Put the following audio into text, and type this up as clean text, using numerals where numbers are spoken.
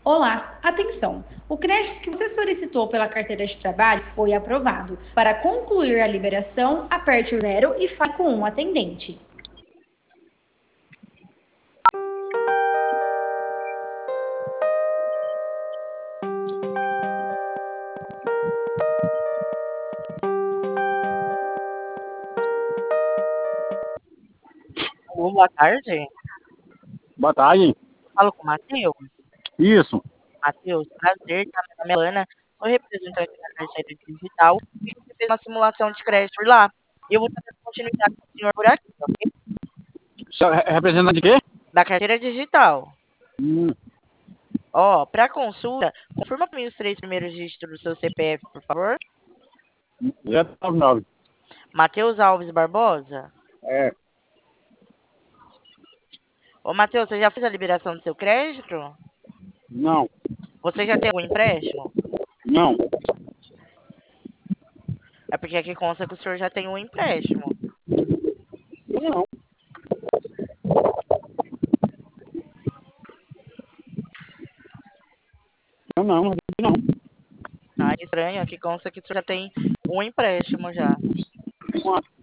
Olá, atenção! O crédito que você solicitou pela carteira de trabalho foi aprovado. Para concluir a liberação, aperte o zero e fale com um atendente. Alô, boa tarde. Boa tarde. Falo com o Matheus. Isso. Matheus, prazer, tá? Meu nome é Lana, sou representante da carteira digital e você fez uma simulação de crédito por lá. E eu vou dar continuidade com o senhor por aqui, ok? Representante de quê? Da carteira digital. Hum, Ó, para consulta, confirma para mim os três primeiros dígitos do seu CPF, por favor. 099. Matheus Alves Barbosa. É. Ô, Matheus, você já fez a liberação do seu crédito? Não. Você já tem algum empréstimo? Não. É porque aqui consta que o senhor já tem um empréstimo. Não. Não. Ah, estranho, aqui consta que o senhor já tem um empréstimo já.